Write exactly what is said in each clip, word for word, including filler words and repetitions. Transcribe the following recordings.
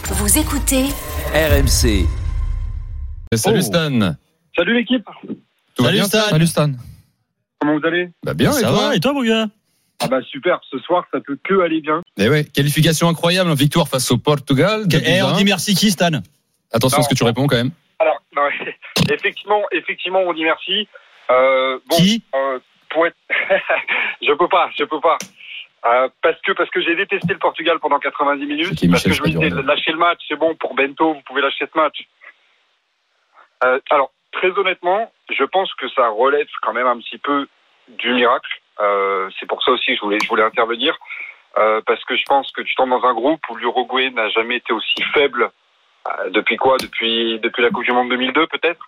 Vous écoutez R M C. Salut Oh. Stan. Salut l'équipe. Tout va Salut bien, Stan. Salut Stan. Comment vous allez? Bah bien, et Ça toi va, et toi mon gars? Ah bah super, ce soir ça peut que aller bien. Eh ouais, qualification incroyable, victoire face au Portugal. Eh, on dit merci qui, Stan? Attention à ce que tu réponds quand même. Alors, non, effectivement, effectivement, on dit merci. Euh, bon, Qui euh, pour être... je peux pas, je peux pas. Euh, parce que parce que j'ai détesté le Portugal pendant quatre-vingt-dix minutes. C'est qui, Parce que Michel je me disais, Spadurel. lâchez le match, c'est bon pour Bento, vous pouvez lâcher ce match. Euh, alors, très honnêtement, je pense que ça relève quand même un petit peu du miracle. Euh, c'est pour ça aussi que je voulais, je voulais intervenir. Euh, parce que je pense que tu tombes dans un groupe où l'Uruguay n'a jamais été aussi faible. Euh, depuis quoi? Depuis depuis la Coupe du Monde deux mille deux peut-être.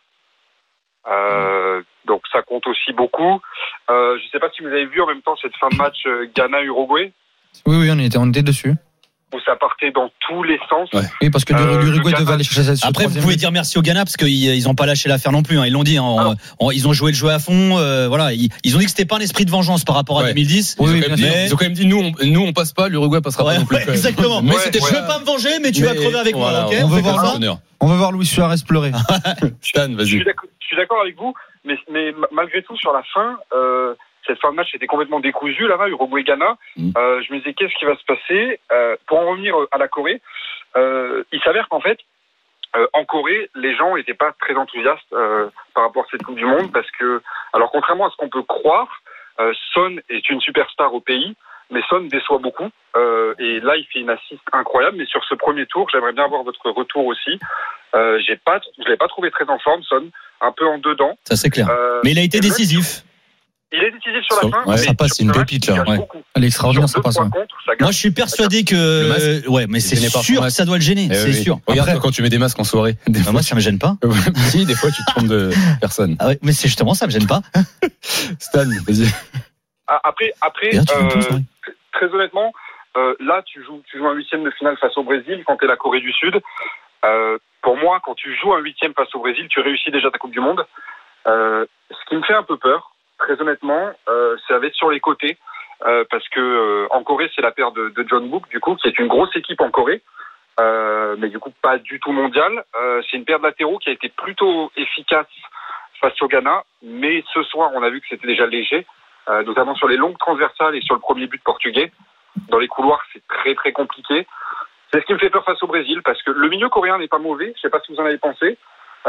Euh, donc ça compte aussi beaucoup. Euh, je ne sais pas si vous avez vu en même temps cette fin de match euh, Ghana-Uruguay Oui, oui, on était, on était dessus. où ça partait dans tous les sens. Ouais. Oui, parce que Euh, l'Uruguay le Ghana- devait aller chercher cette Après, vous pouvez dire merci au Ghana parce qu'ils ils ont pas lâché l'affaire non plus. Hein. Ils l'ont dit. Hein. On- Alors. on- ils ont joué le jeu à fond. Euh, voilà. Ils, ils ont dit que c'était pas un esprit de vengeance par rapport à Ouais. deux mille dix. Ils, ont Oui, quand même bien dit, sûr. ils ont quand même dit nous, on, nous on passe pas, l'Uruguay passera Ouais, pas non plus. ouais, quand même. exactement. Mais Ouais, c'était ouais. Je veux pas me venger, mais tu vas Mais crever avec voilà, moi. Ok, on on veut fait voir comme ça. ça. honneur. On va voir Luis Suarez pleurer. Stan, Je suis vas-y. d'accord, je suis d'accord avec vous, mais, mais malgré tout, sur la fin, euh, cette fin de match était complètement décousue là-bas, Uruguay-Ghana. Mm. Euh, je me disais, qu'est-ce qui va se passer? euh, Pour en revenir à la Corée, euh, il s'avère qu'en fait, euh, en Corée, les gens n'étaient pas très enthousiastes euh, par rapport à cette Coupe du Monde, parce que, alors contrairement à ce qu'on peut croire, euh, Son est une superstar au pays, mais Son déçoit beaucoup. Euh, et là, il fait une assist incroyable. Mais sur ce premier tour, j'aimerais bien avoir votre retour aussi. Euh, j'ai pas, je l'ai pas trouvé très en forme, Son, un peu en dedans. Ça c'est clair. Euh, Mais il a été et même- décisif. Il est décisif sur Ça- la fin. ouais, mais ça passe, sur c'est une ce match, pépite, il là, gage ouais. beaucoup. Elle est extraordinaire, Sur ça deux passe. points Ouais. contre, ça gage. Moi, je suis persuadé que. Le masque. euh, ouais, mais c'est gêné par sûr son que masque. ça doit le gêner. Eh C'est oui. sûr. Regarde Après, quand tu mets des masques en soirée. Des bah, fois, moi, ça me gêne pas. si, des fois tu te trompes de personne. Ah ouais, mais c'est justement ça me gêne pas. Stan, vas-y. Ah, Après, après, Et là, tu fais euh, tout, c'est vrai. très honnêtement, euh, là, tu joues, tu joues un huitième de finale face au Brésil quand tu es la Corée du Sud. Euh, pour moi, quand tu joues un huitième face au Brésil, tu réussis déjà ta Coupe du Monde. Euh, ce qui me fait un peu peur, très honnêtement, euh, ça va être sur les côtés. Euh, parce que euh, en Corée, c'est la paire de, de John Book, du coup, qui est une grosse équipe en Corée, euh, mais du coup pas du tout mondiale. Euh, c'est une paire de latéraux qui a été plutôt efficace face au Ghana, mais ce soir, on a vu que c'était déjà léger, euh, notamment sur les longues transversales et sur le premier but portugais. Dans les couloirs, c'est très très compliqué. C'est ce qui me fait peur face au Brésil, parce que le milieu coréen n'est pas mauvais. Je sais pas si vous en avez pensé.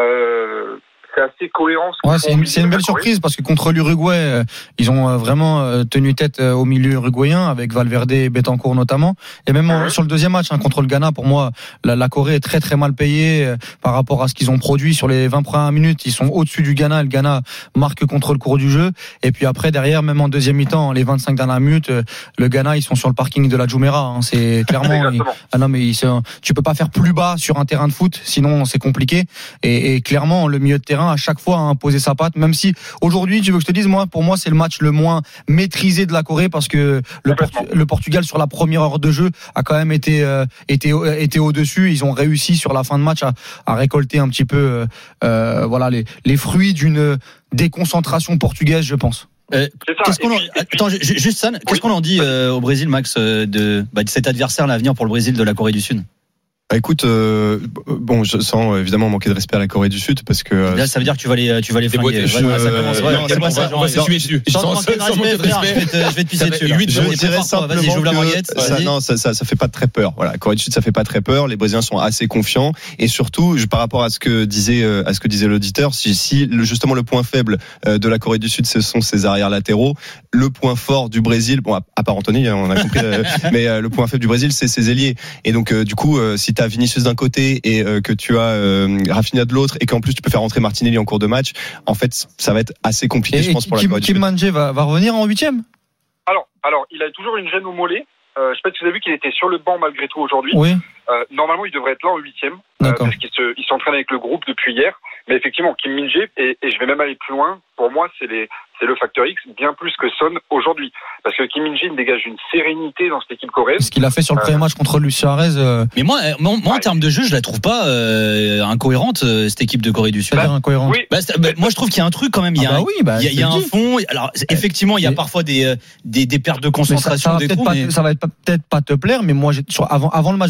Euh, c'est assez cohérent. ce qu'ils Ouais, font c'est au une, milieu c'est une de la belle Corée. surprise parce que contre l'Uruguay, euh, ils ont euh, vraiment euh, tenu tête euh, au milieu uruguayen avec Valverde et Betancourt notamment. Et même euh, Mhm. sur le deuxième match hein, contre le Ghana, pour moi, la, la Corée est très très mal payée euh, par rapport à ce qu'ils ont produit sur les vingt premières minutes. Ils sont au-dessus du Ghana. Le Ghana marque contre le cours du jeu. Et puis après, derrière, même en deuxième mi-temps, les vingt-cinq dernières minutes, euh, le Ghana, ils sont sur le parking de la Jumeirah. Hein. C'est clairement. ils- Exactement. Ah non, mais ils sont- tu peux pas faire plus bas sur un terrain de foot, sinon c'est compliqué. Et, et clairement, le milieu de terrain à chaque fois a imposé sa patte. Même si aujourd'hui, tu veux que je te dise, moi, pour moi, c'est le match le moins maîtrisé de la Corée parce que le, Complètement. Portu- le Portugal sur la première heure de jeu a quand même été euh, été été au dessus. Ils ont réussi sur la fin de match à, à récolter un petit peu, euh, euh, voilà, les les fruits d'une déconcentration portugaise, je pense. Euh, C'est ça. Qu'est-ce qu'on Et en... puis- et puis- Attends, ju- juste ça. Qu'est-ce qu'on en dit euh, au Brésil, Max, euh, de, bah, de cet adversaire à l'avenir pour le Brésil de la Corée du Sud? Bah, écoute, euh, bon, je sens évidemment manquer de respect à la Corée du Sud parce que euh, Là, ça veut dire que tu vas les, tu vas les flinguer. Je- Ouais, ça commence. Ouais, non, c'est moi, on ça, va- genre, On va s'essuyer dessus. Sans Sans manquer de sans manquer de respect, frère, je vais respect. te, je vais te pisser Ça fait dessus. là. huit je Vas-y, dirais prépare-toi, vas-y, simplement j'ouvre la que moquette. ça, Vas-y. non, ça, ça, ça fait pas très peur. Voilà, Corée du Sud, ça fait pas très peur. Les Brésiliens sont assez confiants et surtout, je- par rapport à ce que disait euh, à ce que disait l'auditeur, si, si le, justement le point faible euh, de la Corée du Sud, ce sont ses arrières latéraux, le point fort du Brésil, bon, à, à part Anthony, hein, on a compris, euh, mais euh, le point faible du Brésil, c'est ses ailiers. Et donc, euh, du coup, euh, si t'as Vinicius d'un côté et euh, que tu as euh, Rafinha de l'autre et qu'en plus tu peux faire rentrer Martinelli en cours de match, en fait, ça va être assez compliqué, Et, je pense, pour la Kim, Corée du Kim Sud. Manje va, va revenir en huitième. Alors, alors, il a toujours une gêne au mollet. Euh, je sais pas si vous avez vu qu'il était sur le banc malgré tout aujourd'hui. Oui, Euh, normalement, il devrait être là en huitième, euh, d'accord. parce qu'il se, il s'entraîne avec le groupe depuis hier. Mais effectivement, Kim Min-jae, et, et je vais même aller plus loin, pour moi, c'est, les, c'est le facteur X, bien plus que Son aujourd'hui. Parce que Kim Min-jae dégage une sérénité dans cette équipe coréenne. Ce qu'il a fait sur le premier match contre Luis Suarez, euh, Mais moi, euh, moi, moi, en Ouais. termes de jeu, je la trouve pas euh, incohérente, euh, cette équipe de Corée du Sud. c'est-à-dire incohérent. Oui, Bah, c'est- bah, moi, je trouve qu'il y a un truc quand même. Il y a, Ah un- bah oui, bah, il y a, il y a je te un le dis. fond. Alors, c'est- effectivement, il y a mais- parfois des, euh, des, des pertes de Mais ça, concentration, ça va des peut-être trous. pas, Mais... ça va être pas- peut-être pas te plaire, mais moi, j'ai- sur, avant, avant le match d'aujourd'hui, hein,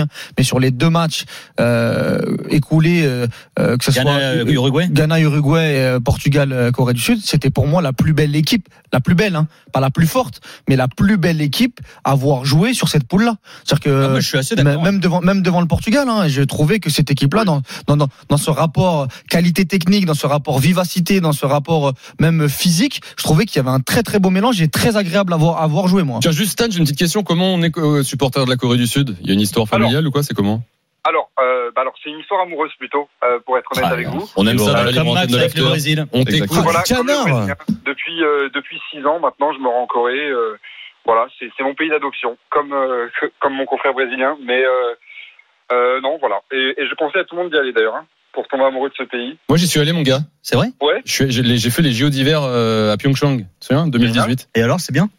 mais sur les deux matchs euh, écoulés, euh, que ce Ghana, soit euh, Uruguay, Ghana, Uruguay, euh, Portugal, euh, Corée du Sud, c'était pour moi la plus belle équipe, la plus belle, hein, pas la plus forte, mais la plus belle équipe à avoir joué sur cette poule-là. C'est-à-dire que ah, moi, je suis assez d'accord. même devant, même devant le Portugal, hein, je trouvais que cette équipe-là, dans, dans, dans, dans ce rapport qualité technique, dans ce rapport vivacité, dans ce rapport même physique, je trouvais qu'il y avait un très très beau mélange et très agréable à voir, à voir jouer, moi. Tiens, juste Stan, j'ai une petite question. Comment on est euh, supporter de la Corée du Sud? Il y a une histoire familiale ou quoi? C'est comment? Alors, euh, bah alors c'est une histoire amoureuse plutôt, euh, pour être honnête Ah, avec vous. On aime ça dans la comme libre Max antenne de avec le l'After. Brésil. On t'écoute. Exactement. Voilà, comme le canard. Brésilien. Depuis euh, depuis six ans maintenant, je me rends en Corée. Euh, voilà, c'est c'est mon pays d'adoption, comme euh, comme mon confrère brésilien. Mais euh, euh, non, voilà. Et, et je conseille à tout le monde d'y aller d'ailleurs, hein, pour tomber amoureux de ce pays. Moi, j'y suis allé, mon gars. C'est vrai? Ouais. Je suis- J'ai j'ai fait les J O d'hiver euh, à Pyeongchang. Tu te souviens, deux mille dix-huit. Et alors, c'est bien?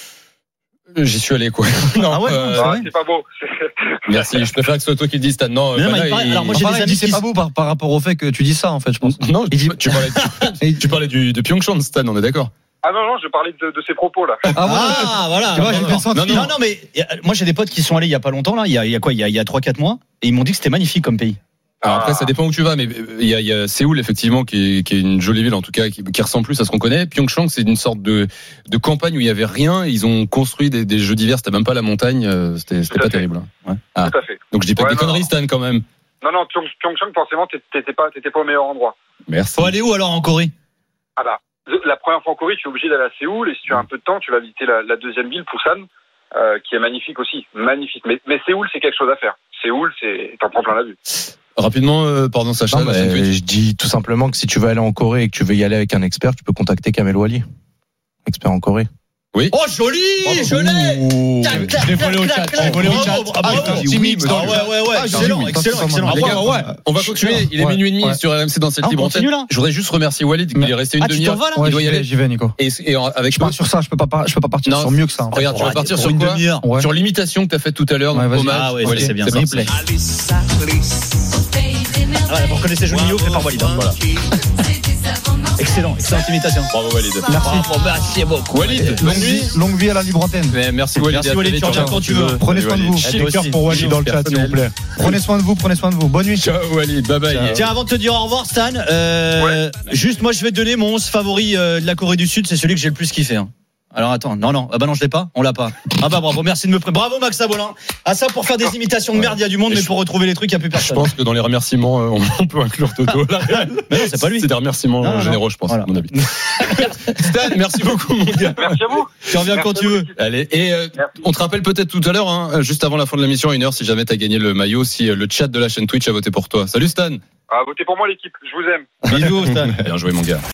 Euh, J'y suis allé, quoi. Non, Ah ouais, non, euh, c'est Ah, vrai. c'est pas beau. merci. Je préfère que ce soit toi qui le dises, Stan. Non, Mais non, bah mais là, il paraît- il- alors moi, j'ai Enfin, des il amis dit c'est qui pas sont- beau par, par rapport au fait que tu dis ça, en fait, je pense. Non, Il dit- tu, tu parlais, tu, tu parlais du, de Pyeongchang, Stan, on est d'accord. Ah non non, je parlais de, de ces propos là. Ah, ouais. Ah, voilà. Tu vois, j'ai Non, bien non, senti. non, non, non, mais euh, moi, j'ai des potes qui sont allés il y a pas longtemps, là. Il y a, il y a quoi? Il y a, il y a trois, quatre mois. Et ils m'ont dit que c'était magnifique comme pays. Alors Ah. après, ça dépend où tu vas, mais il y a, il y a Séoul, effectivement, qui est, qui est une jolie ville, en tout cas, qui, qui ressemble plus à ce qu'on connaît. Pyeongchang, c'est une sorte de, de campagne où il y avait rien. Ils ont construit des, des jeux d'hiver, c'était même pas la montagne, euh, c'était, c'était Tout à pas fait. terrible. Ouais. Ah. Tout à fait. Donc je dis pas Ouais, que des non, conneries, non. Stan, quand même. Non non, Pyong- Pyeongchang forcément t'étais t'étais pas t'étais pas au meilleur endroit. Merci. Faut aller où alors en Corée? Ah bah, la première fois en Corée, tu es obligé d'aller à Séoul, et si tu as un peu de temps, tu vas visiter la, la deuxième ville, Busan, euh, qui est magnifique aussi, magnifique. Mais, mais Séoul, c'est quelque chose à faire. Séoul, c'est t'en prends plein la vue. Rapidement, euh, pardon, Sacha. Non, la mais chaîne Twitch. je dis tout simplement que si tu veux aller en Corée et que tu veux y aller avec un expert, tu peux contacter Kamel Wally, expert en Corée. Oh, joli! Je l'ai! Tac, tac, Je l'ai volé au tac, chat. tac, Je l'ai volé au bravo, chat. bravo, Ah, bravo. t'as dit oui, Ah dans le ouais, chat. ouais, ouais, Ah, excellent, oui, excellent, ça, excellent. ça, Les gars, Bravo, ouais. on va continuer. Il est Ouais. minuit et demi Ouais. sur R M C dans cette Ah, on libre continue, antenne. là Je voudrais juste remercier Walid, il est resté une Ah, tu t'en demi-heure. vas là? Ouais, Il doit j'y y vais, aller. j'y vais, Nico. Et, et en- avec Je pars sur ça, je peux pas, par- je peux pas partir Non. sur mieux que ça. en fait. Regarde, tu vas partir Pour sur une quoi? demi-heure. Ouais. Sur l'imitation que tu as faite tout à l'heure, Ouais, donc vas-y. hommage. Ah ouais, Walid, c'est bien, c'est ça me parti. plaît. Ah, vous reconnaissez Juninho fait par Walid. hein, Voilà. Excellent, excellente imitation. Bravo Walid. Bravo, merci beaucoup. Walid, Longue vie, longue vie à la libre antenne. Mais merci Walid. Merci et à Walid, très tu vite. reviens quand tu veux. Prenez soin de vous. Walid. Toi aussi. pour Wally dans le chat, s'il vous plaît. Prenez soin de vous, prenez soin de vous. Bonne nuit. Ciao Walid, bye bye. Tiens, avant de te dire au revoir, Stan, euh, juste moi je vais te donner mon onze favori euh, de la Corée du Sud, c'est celui que j'ai le plus kiffé. Hein. Alors attends, non, non, ah bah non, je l'ai pas, on l'a pas. Ah bah bravo, merci de me prendre. Bravo Max Abolin. Ah ça pour faire des imitations de merde, il y a du monde, Et mais je- pour retrouver les trucs, il n'y a plus Je personne. pense que dans les remerciements, euh, on- on peut inclure Toto. Là. Mais non, c'est pas lui. C'est des remerciements Non, non, euh, non. généraux, je pense, Voilà. à mon avis. Stan, merci beaucoup, mon gars. Merci à vous. Tu reviens quand tu veux. Allez, et euh, Merci. on te rappelle peut-être tout à l'heure, hein, juste avant la fin de l'émission, à une heure, si jamais t'as gagné le maillot, si euh, le chat de la chaîne Twitch a voté pour toi. Salut Stan. Ah, votez pour moi l'équipe, je vous aime. Bisous, Stan. Bien joué, mon gars.